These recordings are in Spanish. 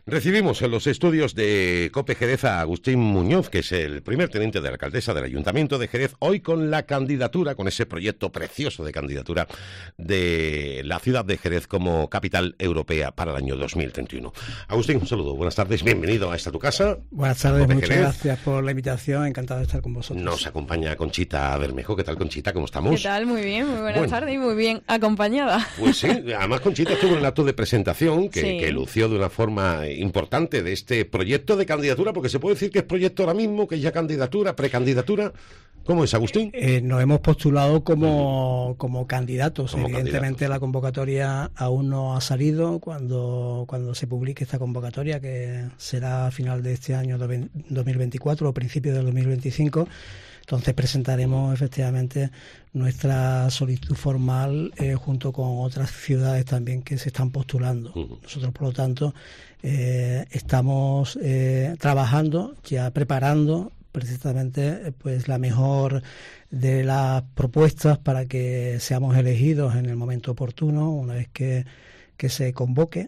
Recibimos en los estudios de COPE Jerez a Agustín Muñoz, que es el primer teniente de la alcaldesa del Ayuntamiento de Jerez, hoy con la candidatura, con ese proyecto precioso de candidatura de la ciudad de Jerez como capital europea para el año 2031. Agustín, un saludo, buenas tardes, bienvenido a esta tu casa. Buenas tardes, muchas gracias por la invitación, encantado de estar con vosotros. Nos acompaña Conchita Bermejo. ¿Qué tal, Conchita? ¿Cómo estamos? ¿Qué tal? Muy bien, muy buenas tardes y muy bien acompañada. Pues sí, además Conchita estuvo en el acto de presentación que lució de una forma importante de este proyecto de candidatura, porque se puede decir que es proyecto ahora mismo, que es ya candidatura, precandidatura. ¿Cómo es, Agustín? Nos hemos postulado como candidatos. Evidentemente la convocatoria aún no ha salido. Cuando se publique esta convocatoria, que será a final de este año 2024 o principio del 2025, entonces presentaremos efectivamente nuestra solicitud formal junto con otras ciudades también que se están postulando. Nosotros, por lo tanto, estamos trabajando, ya preparando precisamente pues la mejor de las propuestas para que seamos elegidos en el momento oportuno, una vez que se convoque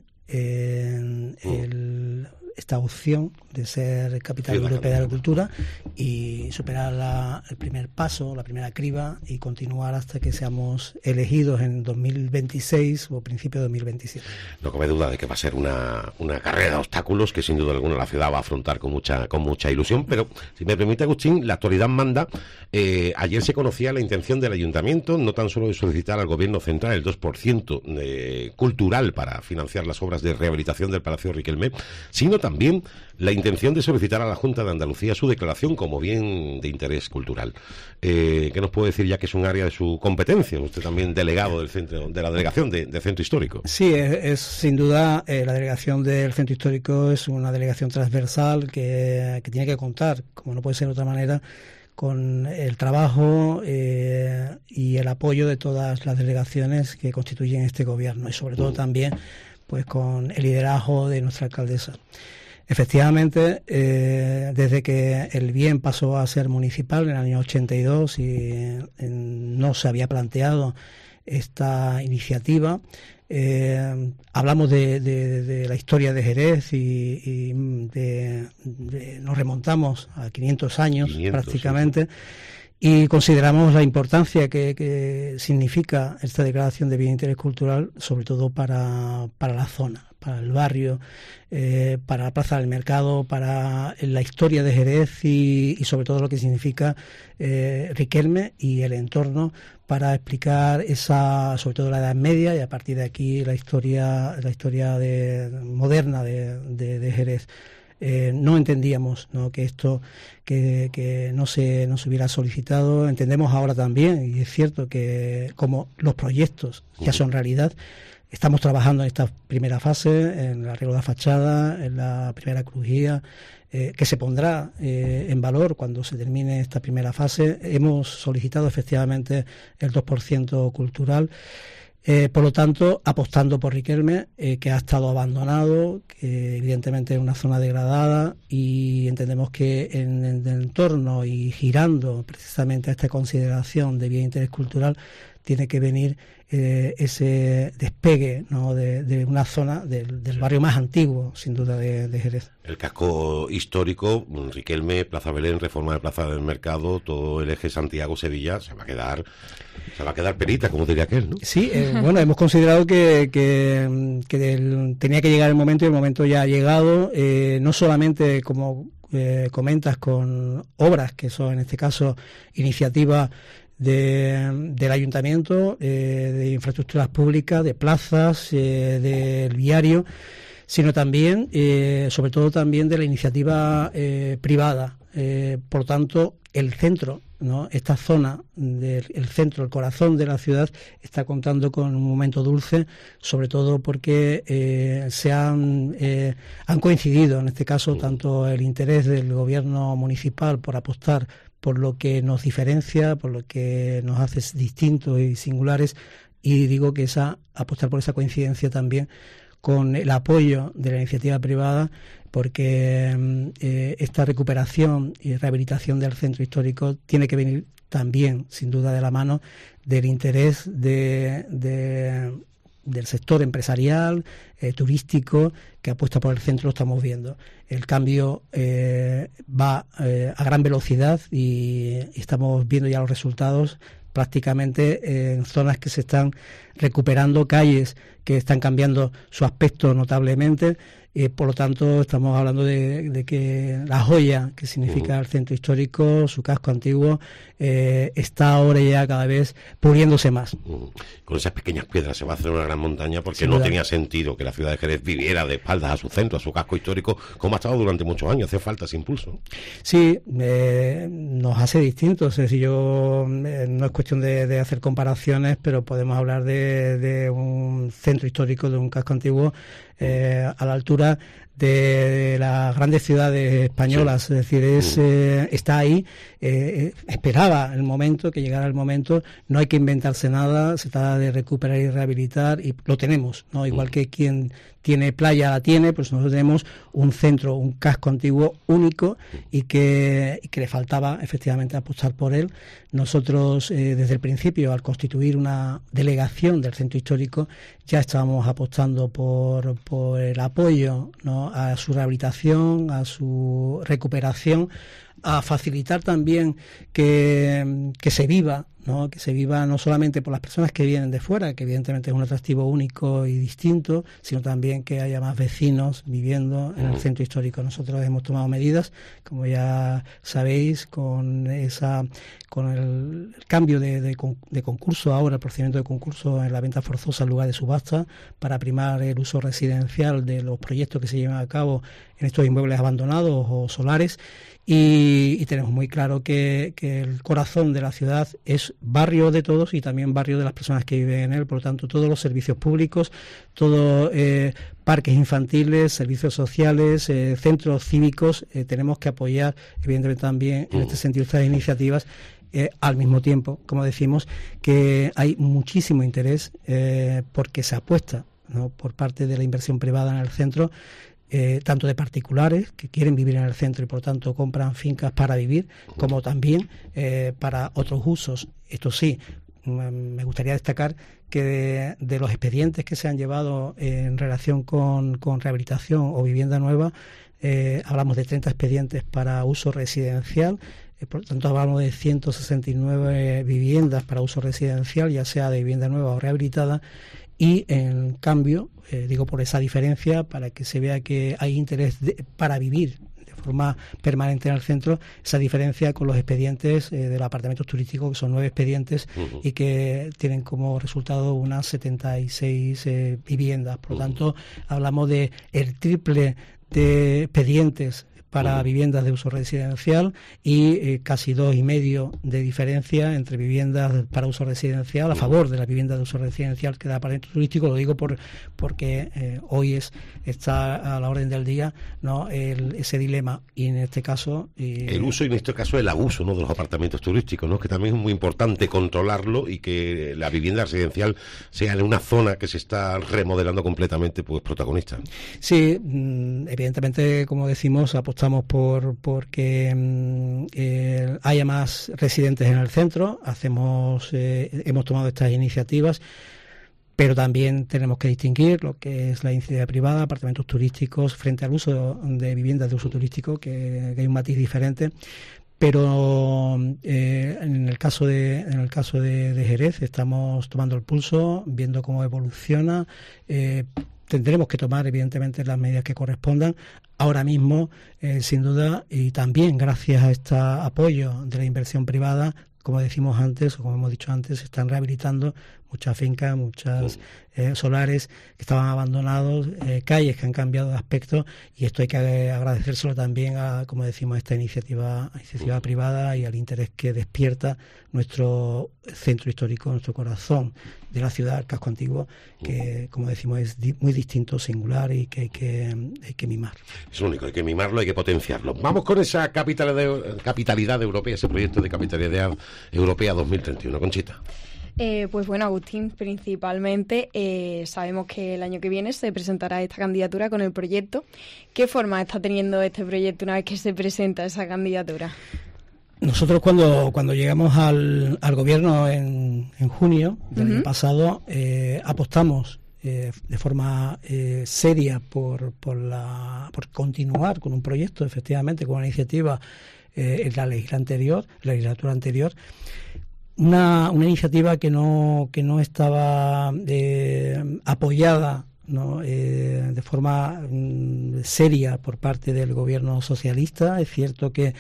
esta opción de ser capital europea de la cultura y superar el primer paso, la primera criba y continuar hasta que seamos elegidos en 2026 o principio de 2027. No cabe duda de que va a ser una carrera de obstáculos que sin duda alguna la ciudad va a afrontar con mucha ilusión, pero si me permite, Agustín, la actualidad manda. Ayer se conocía la intención del Ayuntamiento no tan solo de solicitar al Gobierno central el 2% cultural para financiar las obras de rehabilitación del Palacio Riquelme, sino también la intención de solicitar a la Junta de Andalucía su declaración como bien de interés cultural. ¿Qué nos puede decir, ya que es un área de su competencia? Usted también delegado del centro, de la delegación de Centro Histórico. Sí, es sin duda la delegación del Centro Histórico es una delegación transversal que tiene que contar, como no puede ser de otra manera, con el trabajo y el apoyo de todas las delegaciones que constituyen este gobierno y sobre todo también pues con el liderazgo de nuestra alcaldesa. Efectivamente, desde que el bien pasó a ser municipal en el año 82 y no se había planteado esta iniciativa, hablamos de la historia de Jerez y nos remontamos a 500 años prácticamente. Sí. Y consideramos la importancia que significa esta declaración de bien de interés cultural, sobre todo para la zona, para el barrio, para la Plaza del Mercado, para la historia de Jerez y sobre todo lo que significa Riquelme y el entorno, para explicar sobre todo la Edad Media y a partir de aquí la historia moderna de Jerez. No entendíamos, ¿no?, que esto que no se hubiera solicitado. Entendemos ahora también, y es cierto que como los proyectos ya son realidad, estamos trabajando en esta primera fase, en el arreglo de la fachada, en la primera crujía, que se pondrá en valor cuando se termine esta primera fase. Hemos solicitado efectivamente el 2% cultural. Por lo tanto, apostando por Riquelme, que ha estado abandonado, que evidentemente es una zona degradada, y entendemos que en el entorno y girando precisamente a esta consideración de bien de interés cultural tiene que venir ese despegue, ¿no?, de una zona del barrio más antiguo, sin duda, de Jerez. El casco histórico, Riquelme, Plaza Belén, reforma de Plaza del Mercado, todo el eje Santiago-Sevilla, se va a quedar perita, como diría aquel, ¿no? Sí, bueno, hemos considerado que tenía que llegar el momento, y el momento ya ha llegado, no solamente como comentas, con obras que son en este caso iniciativas del ayuntamiento, de infraestructuras públicas, de plazas, del viario, sino también, sobre todo también de la iniciativa privada. Por lo tanto, el centro, ¿no?, esta zona del centro, el corazón de la ciudad, está contando con un momento dulce, sobre todo porque han coincidido, en este caso, tanto el interés del gobierno municipal por apostar por lo que nos diferencia, por lo que nos hace distintos y singulares, y digo que apostar por esa coincidencia también con el apoyo de la iniciativa privada, porque esta recuperación y rehabilitación del centro histórico tiene que venir también, sin duda, de la mano del interés de del sector empresarial, turístico, que apuesta por el centro, lo estamos viendo. El cambio va a gran velocidad y estamos viendo ya los resultados prácticamente en zonas que se están recuperando, calles que están cambiando su aspecto notablemente. Por lo tanto, estamos hablando de que la joya que significa el centro histórico, su casco antiguo, está ahora ya cada vez puliéndose más. Con esas pequeñas piedras se va a hacer una gran montaña, porque no tenía sentido que la ciudad de Jerez viviera de espaldas a su centro, a su casco histórico, como ha estado durante muchos años. Hace falta ese impulso. Sí, nos hace distintos. Es decir, no es cuestión de hacer comparaciones, pero podemos hablar de un centro histórico, de un casco antiguo, a la altura de las grandes ciudades españolas. Sí. Es decir, está ahí, esperaba el momento, que llegara el momento. No hay que inventarse nada, se trata de recuperar y rehabilitar, y lo tenemos, ¿no? Igual que quien tiene playa la tiene, pues nosotros tenemos un centro, un casco antiguo único, y que le faltaba efectivamente apostar por él. Nosotros, desde el principio, al constituir una delegación del centro histórico, ya estábamos apostando por el apoyo, ¿no?, a su rehabilitación, a su recuperación, a facilitar también que se viva, ¿no?, que se viva no solamente por las personas que vienen de fuera, que evidentemente es un atractivo único y distinto, sino también que haya más vecinos viviendo en el centro histórico. Nosotros hemos tomado medidas, como ya sabéis, con el cambio de concurso ahora, el procedimiento de concurso en la venta forzosa en lugar de subasta, para primar el uso residencial de los proyectos que se llevan a cabo en estos inmuebles abandonados o solares. Y tenemos muy claro que el corazón de la ciudad es barrio de todos y también barrio de las personas que viven en él. Por lo tanto, todos los servicios públicos, todos parques infantiles, servicios sociales, centros cívicos, tenemos que apoyar, evidentemente, también en este sentido estas iniciativas. Al mismo tiempo, como decimos, que hay muchísimo interés porque se apuesta, ¿no?, por parte de la inversión privada en el centro, tanto de particulares que quieren vivir en el centro y por tanto compran fincas para vivir, como también para otros usos. Esto sí, me gustaría destacar que de los expedientes que se han llevado en relación con rehabilitación o vivienda nueva, hablamos de 30 expedientes para uso residencial. Por lo tanto, hablamos de 169 viviendas para uso residencial, ya sea de vivienda nueva o rehabilitada. Y en cambio, digo por esa diferencia, para que se vea que hay interés para vivir de forma permanente en el centro, esa diferencia con los expedientes de los apartamentos turísticos, que son 9 expedientes y que tienen como resultado unas 76 viviendas. Por lo tanto, hablamos de el triple de expedientes para viviendas de uso residencial y casi 2,5 de diferencia entre viviendas para uso residencial a favor de la vivienda de uso residencial que da apartamento turístico. Lo digo porque hoy está a la orden del día, ¿no?, ese dilema, y en este caso el uso, y en este caso el abuso, ¿no?, de los apartamentos turísticos, ¿no?, que también es muy importante controlarlo y que la vivienda residencial sea en una zona que se está remodelando completamente, pues protagonista. Sí, evidentemente, como decimos, apostamos porque haya más residentes en el centro. Hemos tomado estas iniciativas, pero también tenemos que distinguir lo que es la iniciativa privada, apartamentos turísticos, frente al uso de viviendas de uso turístico, que hay un matiz diferente. Pero en el caso de Jerez estamos tomando el pulso, viendo cómo evoluciona. Tendremos que tomar, evidentemente, las medidas que correspondan. Ahora mismo, sin duda, y también gracias a este apoyo de la inversión privada, como decimos antes, o como hemos dicho antes, se están rehabilitando muchas fincas, muchas solares que estaban abandonados, calles que han cambiado de aspecto, y esto hay que agradecérselo también a, como decimos, esta iniciativa privada y al interés que despierta nuestro centro histórico, nuestro corazón de la ciudad, el casco antiguo, que, como decimos, es muy distinto, singular, y que hay que mimar. Es único, hay que mimarlo, hay que potenciarlo. Vamos con esa capitalidad europea, ese proyecto de capitalidad europea 2031. Conchita. Pues bueno, Agustín, principalmente sabemos que el año que viene se presentará esta candidatura con el proyecto. ¿Qué forma está teniendo este proyecto una vez que se presenta esa candidatura? Nosotros cuando llegamos al gobierno en junio del año pasado, apostamos de forma seria por continuar con un proyecto, efectivamente, con una iniciativa en la legislatura anterior, una iniciativa que no estaba apoyada, ¿no? De forma seria por parte del gobierno socialista. Es cierto que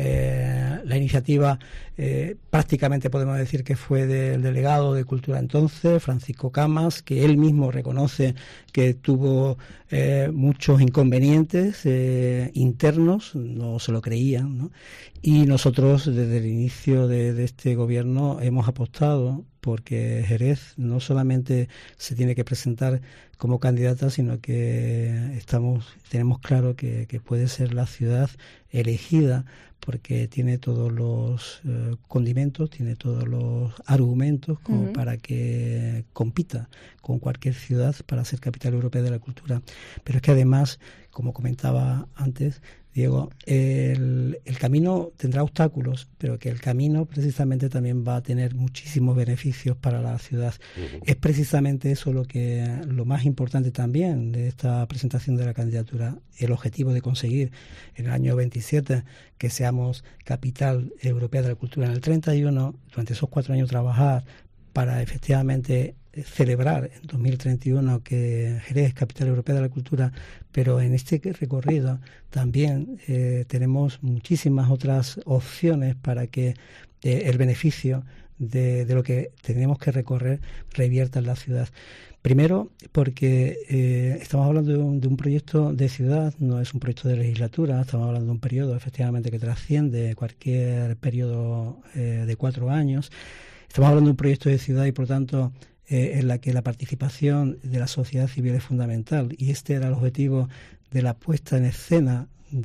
la iniciativa prácticamente podemos decir que fue del delegado de Cultura entonces, Francisco Camas, que él mismo reconoce que tuvo muchos inconvenientes internos, no se lo creían, ¿no? Y nosotros desde el inicio de este gobierno hemos apostado porque Jerez no solamente se tiene que presentar como candidata, sino que tenemos claro que puede ser la ciudad elegida, porque tiene todos los condimentos, tiene todos los argumentos como para que compita con cualquier ciudad para ser capital europea de la cultura. Pero es que además, como comentaba antes Diego, el camino tendrá obstáculos, pero que el camino precisamente también va a tener muchísimos beneficios para la ciudad. Es precisamente eso lo más importante también de esta presentación de la candidatura, el objetivo de conseguir en el año 27 que seamos capital europea de la cultura en el 31, durante esos 4 años trabajar para efectivamente celebrar en 2031 que Jerez es capital europea de la cultura, pero en este recorrido también tenemos muchísimas otras opciones para que el beneficio de lo que tenemos que recorrer revierta en la ciudad. Primero, porque estamos hablando de un proyecto de ciudad, no es un proyecto de legislatura, estamos hablando de un periodo efectivamente que trasciende cualquier periodo de 4 años. Estamos hablando de un proyecto de ciudad y, por tanto, en la que la participación de la sociedad civil es fundamental. Y este era el objetivo de la puesta en escena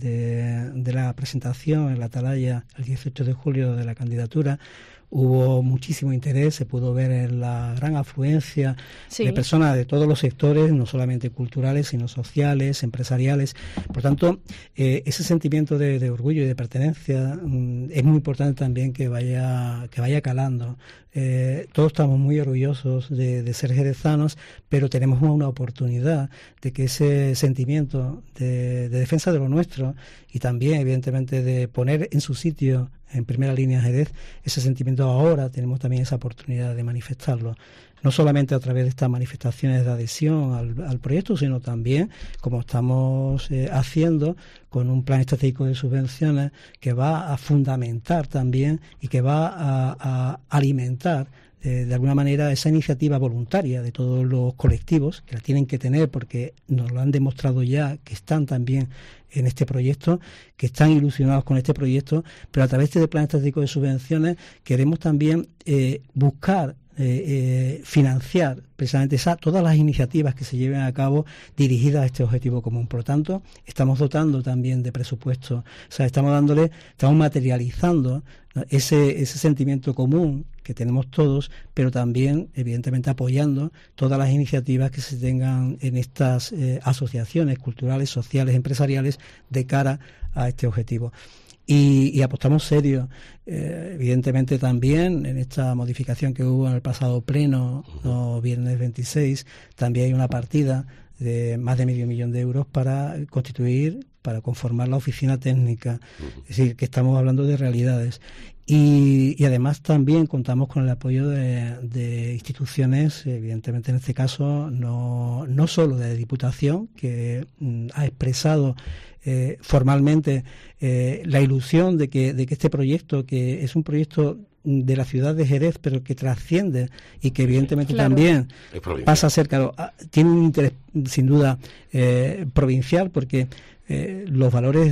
de la presentación en la Atalaya el 18 de julio de la candidatura. Hubo muchísimo interés, se pudo ver en la gran afluencia de personas de todos los sectores, no solamente culturales, sino sociales, empresariales. Por tanto, ese sentimiento de orgullo y de pertenencia es muy importante también que vaya calando. Todos estamos muy orgullosos de ser jerezanos, pero tenemos una oportunidad de que ese sentimiento de defensa de lo nuestro y también, evidentemente, de poner en su sitio en primera línea Jerez, ese sentimiento ahora tenemos también esa oportunidad de manifestarlo, no solamente a través de estas manifestaciones de adhesión al proyecto, sino también, como estamos haciendo, con un plan estratégico de subvenciones que va a fundamentar también y que va a alimentar de alguna manera esa iniciativa voluntaria de todos los colectivos, que la tienen que tener porque nos lo han demostrado ya, que están también en este proyecto, que están ilusionados con este proyecto, pero a través de este plan estratégico de subvenciones queremos también buscar financiar precisamente todas las iniciativas que se lleven a cabo dirigidas a este objetivo común. Por lo tanto, estamos dotando también de presupuesto, o sea, estamos materializando ese sentimiento común que tenemos todos, pero también, evidentemente, apoyando todas las iniciativas que se tengan en estas asociaciones culturales, sociales, empresariales, de cara a este objetivo. Y apostamos serio, evidentemente también en esta modificación que hubo en el pasado pleno, viernes 26, también hay una partida de más de $500,000 de euros para conformar la oficina técnica. Es decir, que estamos hablando de realidades. Y además también contamos con el apoyo de instituciones, evidentemente en este caso no solo de Diputación, que ha expresado formalmente la ilusión de que este proyecto, que es un proyecto de la ciudad de Jerez, pero que trasciende y que evidentemente también pasa a ser, tiene un interés sin duda provincial, porque los valores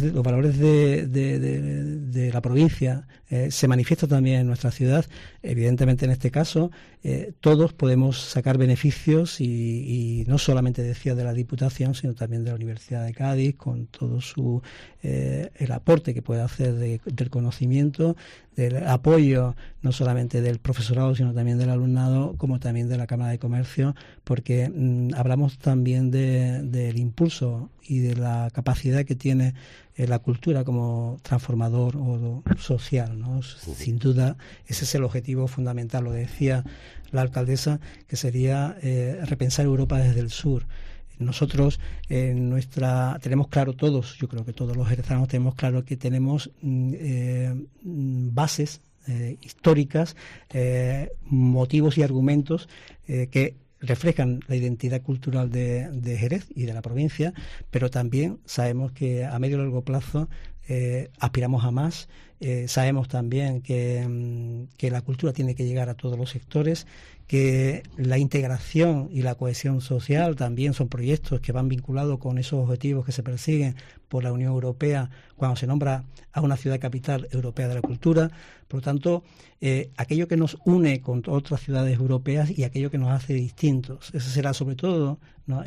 de la provincia se manifiestan también en nuestra ciudad. Evidentemente, en este caso, todos podemos sacar beneficios y no solamente, decía, de la Diputación, sino también de la Universidad de Cádiz, con todo el aporte que puede hacer del conocimiento, del apoyo no solamente del profesorado, sino también del alumnado, como también de la Cámara de Comercio, porque hablamos también del impulso y de la capacidad capacidad que tiene la cultura como transformador o social, ¿no? Sin duda, ese es el objetivo fundamental. Lo decía la alcaldesa, que sería repensar Europa desde el sur. Nosotros tenemos claro todos, yo creo que todos los jerezanos tenemos claro que tenemos bases históricas, motivos y argumentos que reflejan la identidad cultural de Jerez y de la provincia, pero también sabemos que a medio y largo plazo aspiramos a más. Sabemos también que la cultura tiene que llegar a todos los sectores, que la integración y la cohesión social también son proyectos que van vinculados con esos objetivos que se persiguen por la Unión Europea cuando se nombra a una ciudad capital europea de la cultura. Por lo tanto, aquello que nos une con otras ciudades europeas y aquello que nos hace distintos. Ese será sobre todo, ¿no?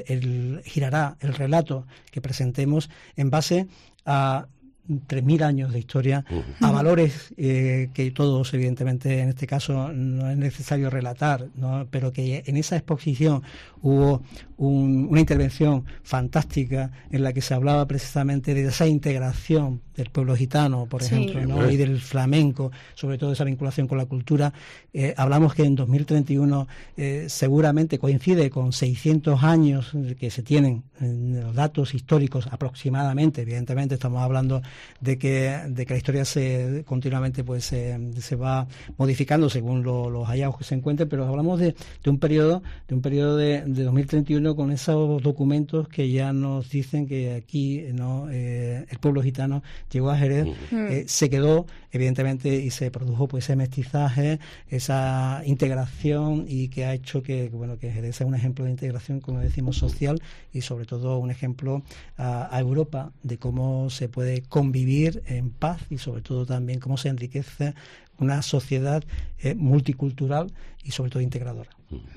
Girará el relato que presentemos en base a 3.000 años de historia, a valores que todos, evidentemente, en este caso no es necesario relatar, ¿no? Pero que en esa exposición hubo una intervención fantástica en la que se hablaba precisamente de esa integración del pueblo gitano, por ejemplo, ¿no? Y del flamenco, sobre todo esa vinculación con la cultura. Hablamos que en 2031 seguramente coincide con 600 años que se tienen en los datos históricos aproximadamente. Evidentemente estamos hablando de que la historia continuamente se va modificando según los hallazgos que se encuentren, pero hablamos de un periodo de 2031 con esos documentos que ya nos dicen que aquí, ¿no? El pueblo gitano llegó a Jerez, se quedó, evidentemente, y se produjo pues ese mestizaje, esa integración, y que ha hecho que Jerez sea un ejemplo de integración, como decimos, social, y sobre todo un ejemplo a Europa de cómo se puede convivir en paz y sobre todo también cómo se enriquece una sociedad multicultural y sobre todo integradora.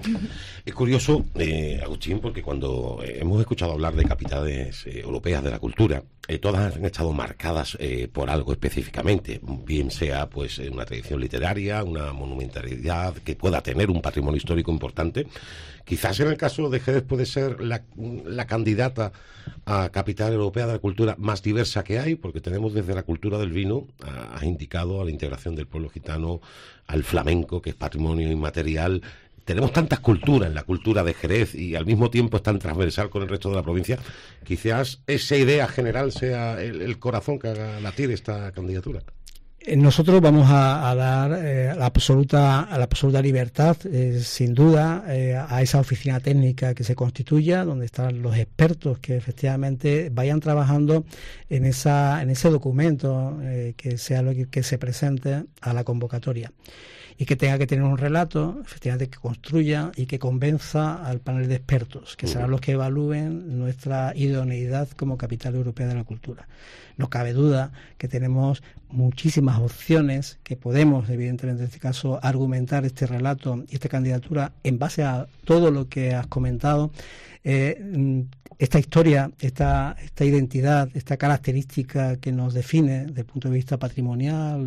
Es curioso, Agustín, porque cuando hemos escuchado hablar de capitales europeas de la cultura, todas han estado marcadas por algo específicamente, bien sea pues una tradición literaria, una monumentalidad que pueda tener un patrimonio histórico importante. Quizás en el caso de Jerez puede ser la candidata a capital europea de la cultura más diversa que hay, porque tenemos desde la cultura del vino, has indicado, a la integración del pueblo gitano, al flamenco, que es patrimonio inmaterial. Tenemos tantas culturas en la cultura de Jerez y al mismo tiempo es tan transversal con el resto de la provincia. Quizás esa idea general sea el corazón que haga latir esta candidatura. Nosotros vamos a dar la absoluta libertad, sin duda, a esa oficina técnica que se constituya, donde están los expertos que efectivamente vayan trabajando en ese documento que sea lo que se presente a la convocatoria, y que tenga que tener un relato, efectivamente, que construya y que convenza al panel de expertos, que serán los que evalúen nuestra idoneidad como capital europea de la cultura. No cabe duda que tenemos muchísimas opciones, que podemos, evidentemente, en este caso, argumentar este relato y esta candidatura en base a todo lo que has comentado. Esta historia, esta identidad, esta característica que nos define desde el punto de vista patrimonial,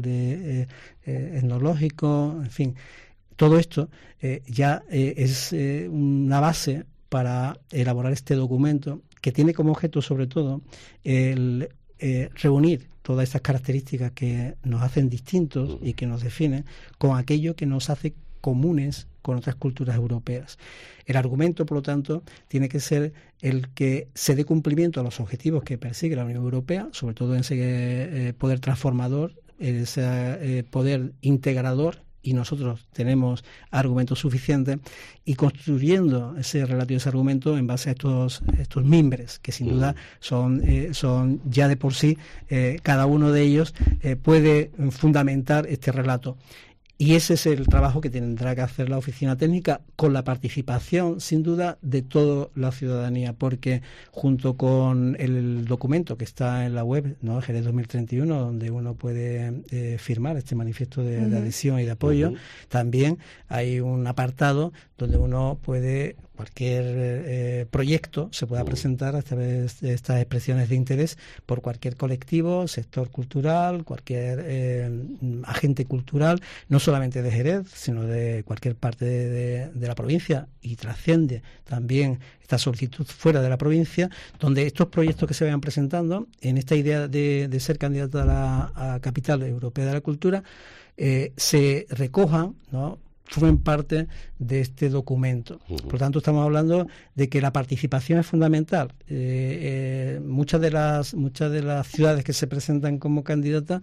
etnológico, en fin, todo esto ya es una base para elaborar este documento, que tiene como objeto, sobre todo, el reunir todas estas características que nos hacen distintos y que nos definen con aquello que nos hace comunes con otras culturas europeas. El argumento, por lo tanto, tiene que ser el que se dé cumplimiento a los objetivos que persigue la Unión Europea, sobre todo en ese poder transformador, ese poder integrador, y nosotros tenemos argumentos suficientes, y construyendo ese relato y ese argumento en base a estos mimbres, que sin duda son ya de por sí, cada uno de ellos puede fundamentar este relato. Y ese es el trabajo que tendrá que hacer la oficina técnica, con la participación, sin duda, de toda la ciudadanía, porque junto con el documento que está en la web, ¿no?, Jerez 2031, donde uno puede firmar este manifiesto de adhesión y de apoyo, también hay un apartado donde uno puede proyecto se pueda presentar a través de estas expresiones de interés por cualquier colectivo, sector cultural, cualquier agente cultural, no solamente de Jerez, sino de cualquier parte de la provincia, y trasciende también esta solicitud fuera de la provincia, donde estos proyectos que se vayan presentando en esta idea de ser candidato a la capital europea de la cultura se recojan, ¿no?, formen parte de este documento. Por lo tanto, estamos hablando de que la participación es fundamental. Muchas de las ciudades que se presentan como candidatas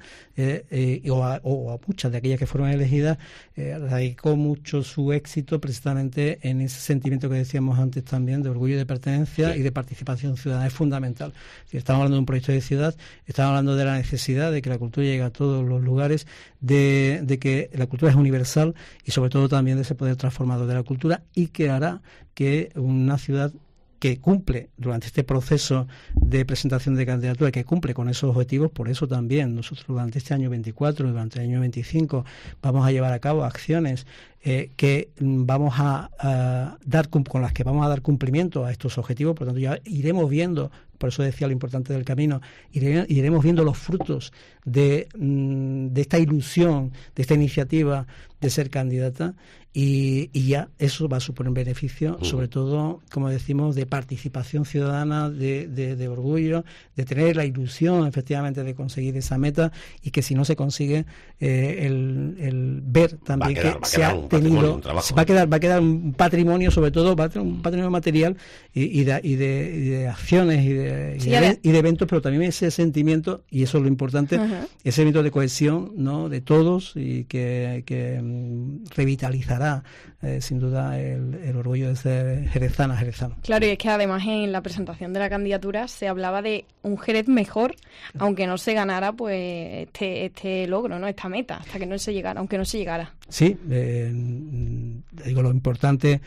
o a muchas de aquellas que fueron elegidas radicó mucho su éxito precisamente en ese sentimiento que decíamos antes también de orgullo de pertenencia y de participación ciudadana. Es fundamental. Si estamos hablando de un proyecto de ciudad, estamos hablando de la necesidad de que la cultura llegue a todos los lugares, de que la cultura es universal y sobre todo también de ese poder transformador de la cultura, y que hará que una ciudad que cumple durante este proceso de presentación de candidatura, que cumple con esos objetivos. Por eso también nosotros durante este año 24, durante el año 25, vamos a llevar a cabo acciones que vamos a dar, con las que vamos a dar cumplimiento a estos objetivos. Por lo tanto, ya iremos viendo, por eso decía lo importante del camino, iremos viendo los frutos de esta ilusión, de esta iniciativa de ser candidata, y ya eso va a suponer un beneficio, sobre todo, como decimos, de participación ciudadana, de orgullo, de tener la ilusión efectivamente de conseguir esa meta, y que si no se consigue, el ver también que se ha tenido, va a quedar un patrimonio, sobre todo, va a tener un patrimonio material y de acciones y de eventos, pero también ese sentimiento, y eso es lo importante, ese sentimiento de cohesión, ¿no?, de todos, y que revitalizará sin duda el orgullo de ser jerezano. Claro, y es que además en la presentación de la candidatura se hablaba de un Jerez mejor, aunque no se ganara pues este logro, ¿no?, esta meta, hasta que no se llegara, aunque no se llegara. Sí, digo, lo importante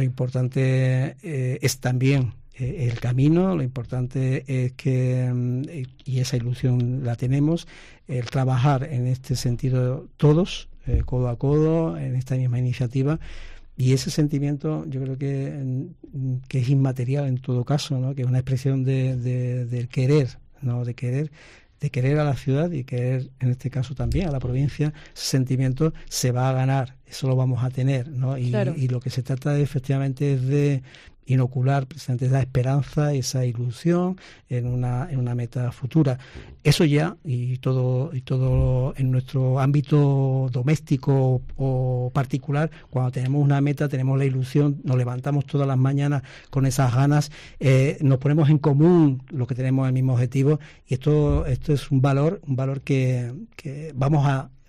es también el camino. Lo importante es que, y esa ilusión la tenemos, el trabajar en este sentido todos, codo a codo, en esta misma iniciativa, y ese sentimiento yo creo que es inmaterial en todo caso, ¿no?, que es una expresión del querer, ¿no?, de querer a la ciudad y querer, en este caso también a la provincia. Ese sentimiento se va a ganar, eso lo vamos a tener, ¿no? Y lo que se trata efectivamente es de inocular precisamente esa esperanza, esa ilusión en una meta futura. Eso ya, y todo en nuestro ámbito doméstico o particular, cuando tenemos una meta, tenemos la ilusión, nos levantamos todas las mañanas con esas ganas, nos ponemos en común lo que tenemos el mismo objetivo, y esto es un valor que vamos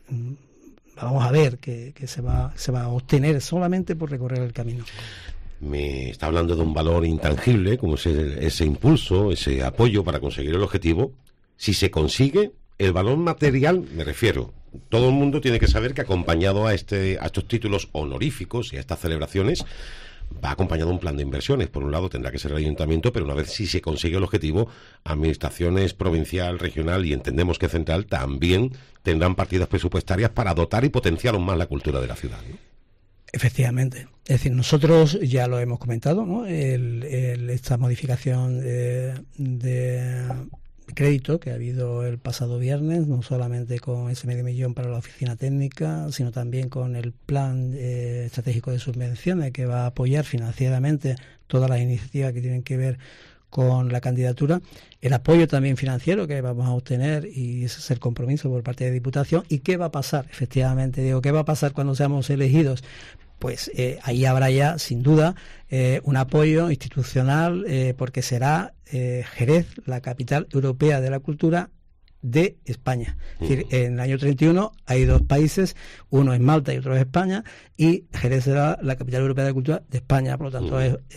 a ver que se va a obtener solamente por recorrer el camino. Me está hablando de un valor intangible, como es ese impulso, ese apoyo para conseguir el objetivo. Si se consigue, el valor material, me refiero, todo el mundo tiene que saber que acompañado a estos títulos honoríficos y a estas celebraciones, va acompañado un plan de inversiones. Por un lado tendrá que ser el ayuntamiento, pero una vez si se consigue el objetivo, administraciones provincial, regional y entendemos que central también tendrán partidas presupuestarias para dotar y potenciar aún más la cultura de la ciudad, ¿no? Efectivamente. Es decir, nosotros ya lo hemos comentado, ¿no? Esta modificación de crédito que ha habido el pasado viernes, no solamente con ese $500,000 para la oficina técnica, sino también con el plan estratégico de subvenciones que va a apoyar financieramente todas las iniciativas que tienen que ver con la candidatura, el apoyo también financiero que vamos a obtener, y ese es el compromiso por parte de Diputación. ¿Y qué va a pasar? Efectivamente, digo, ¿qué va a pasar cuando seamos elegidos? Pues ahí habrá ya, sin duda, un apoyo institucional, porque será Jerez la capital europea de la cultura de España. Es decir, en el año 31 hay dos países, uno es Malta y otro es España, y Jerez será la capital europea de la cultura de España. Por lo tanto,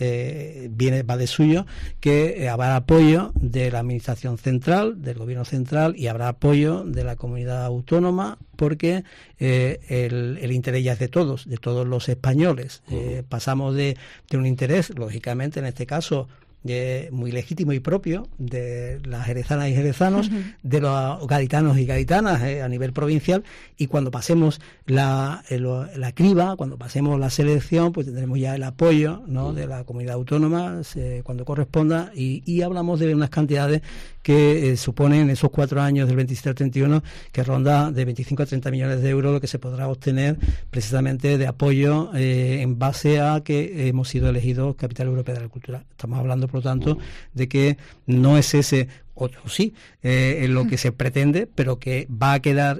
va de suyo que habrá apoyo de la administración central, del gobierno central, y habrá apoyo de la comunidad autónoma, porque el interés ya es de todos los españoles. Pasamos de un interés, lógicamente, en este caso muy legítimo y propio de las jerezanas y jerezanos, de los gaditanos y gaditanas a nivel provincial, y cuando pasemos la criba, cuando pasemos la selección, pues tendremos ya el apoyo, ¿no?, de la comunidad autónoma cuando corresponda, y hablamos de unas cantidades que suponen esos 4 años del 27 al 31, que ronda de 25 a 30 millones de euros lo que se podrá obtener precisamente de apoyo en base a que hemos sido elegidos Capital Europea de la Cultura. Estamos hablando, por lo tanto, de que no es ese otro sí, en lo que se pretende, pero que va a quedar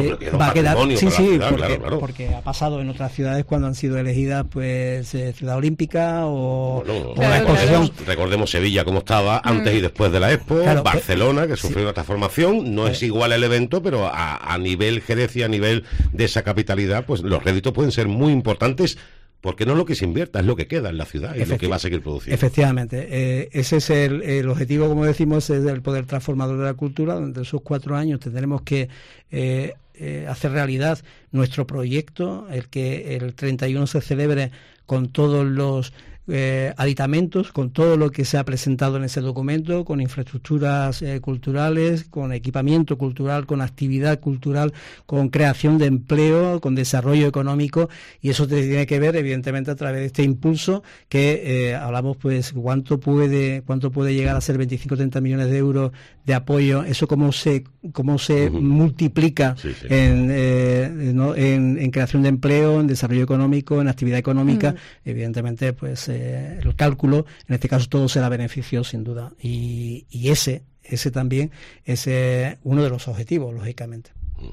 claro. Porque ha pasado en otras ciudades cuando han sido elegidas, pues Ciudad Olímpica o una exposición. Recordemos Sevilla como estaba antes y después de la Expo, Barcelona, que sufrió una transformación. No es igual el evento, pero a nivel Jerez y a nivel de esa capitalidad, pues los réditos pueden ser muy importantes. Porque no es lo que se invierta, es lo que queda en la ciudad, es lo que va a seguir produciendo. Efectivamente, ese es el objetivo, como decimos, es el poder transformador de la cultura. Durante esos 4 años tendremos que hacer realidad nuestro proyecto, el que el 31 se celebre con todos los aditamentos, con todo lo que se ha presentado en ese documento, con infraestructuras culturales, con equipamiento cultural, con actividad cultural, con creación de empleo, con desarrollo económico, y eso tiene que ver evidentemente a través de este impulso que hablamos, pues cuánto puede llegar a ser 25 o 30 millones de euros de apoyo, eso cómo se multiplica en creación de empleo, en desarrollo económico, en actividad económica. Evidentemente, pues el cálculo, en este caso todo será beneficio sin duda, y ese también es uno de los objetivos, lógicamente.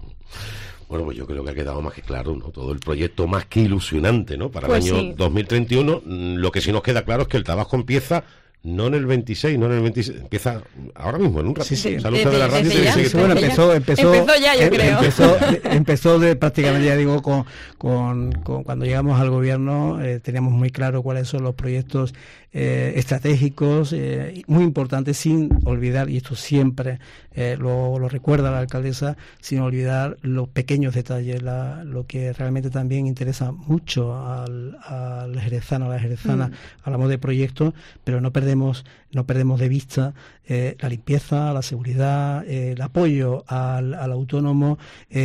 Bueno, pues yo creo que ha quedado más que claro, ¿no? Todo el proyecto más que ilusionante, ¿no? Para pues el año 2031. Lo que sí nos queda claro es que el trabajo empieza no en el 26, no en el 26, empieza ahora mismo, en un rato. Sí. Sale usted de la radio y tiene que seguir. Bueno, empezó ya, yo creo. Empezó prácticamente, ya digo, con cuando llegamos al gobierno, teníamos muy claro cuáles son los proyectos estratégicos, muy importantes, sin olvidar, y esto siempre lo recuerda la alcaldesa, sin olvidar los pequeños detalles, lo que realmente también interesa mucho al jerezano, a la jerezana. Hablamos de proyectos, pero no perdemos de vista la limpieza, la seguridad, el apoyo al autónomo.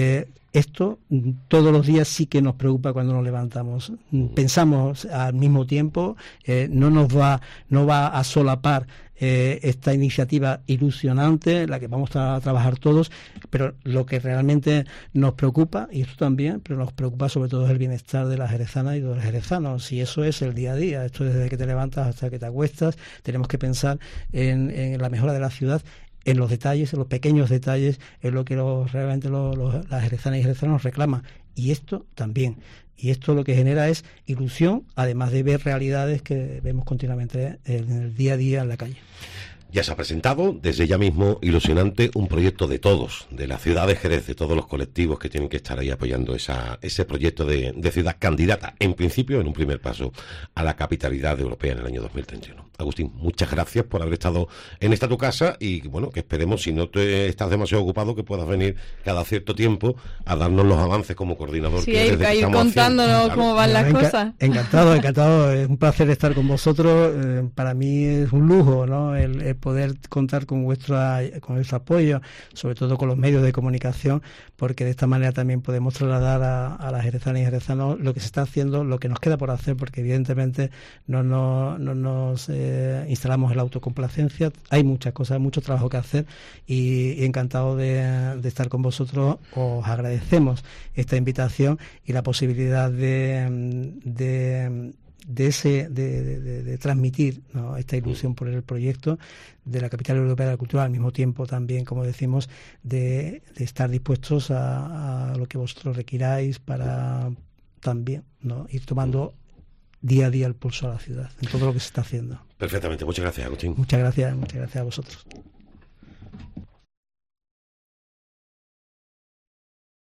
Esto todos los días sí que nos preocupa cuando nos levantamos. Pensamos al mismo tiempo, no va a solapar esta iniciativa ilusionante, la que vamos a trabajar todos, pero lo que realmente nos preocupa, y esto también, pero nos preocupa sobre todo es el bienestar de las jerezanas y de los jerezanos, y eso es el día a día. Esto es desde que te levantas hasta que te acuestas. Tenemos que pensar en la mejora de la ciudad, en los detalles, en los pequeños detalles, en lo que realmente las jerezanas y jerezanos nos reclaman. Y esto también. Y esto lo que genera es ilusión, además de ver realidades que vemos continuamente en el día a día en la calle. Ya se ha presentado, desde ya mismo, ilusionante, un proyecto de todos, de la ciudad de Jerez, de todos los colectivos que tienen que estar ahí apoyando ese proyecto de ciudad candidata, en principio, en un primer paso, a la capitalidad europea en el año 2031. Agustín, muchas gracias por haber estado en esta tu casa y, bueno, que esperemos, si no te estás demasiado ocupado, que puedas venir cada cierto tiempo a darnos los avances como coordinador. Sí, hay que ir contándonos cómo van las cosas. Encantado. Es un placer estar con vosotros. Para mí es un lujo, ¿no?, el poder contar con vuestro apoyo, sobre todo con los medios de comunicación, porque de esta manera también podemos trasladar a las jerezanas y jerezanos lo que se está haciendo, lo que nos queda por hacer, porque evidentemente no nos instalamos en la autocomplacencia. Hay muchas cosas, mucho trabajo que hacer, y encantado de estar con vosotros. Os agradecemos esta invitación y la posibilidad de transmitir, ¿no?, esta ilusión por el proyecto de la Capital Europea de la Cultura, al mismo tiempo también, como decimos, de estar dispuestos a lo que vosotros requiráis para también, ¿no?, ir tomando día a día el pulso a la ciudad en todo lo que se está haciendo. Perfectamente, muchas gracias, Agustín. Muchas gracias a vosotros.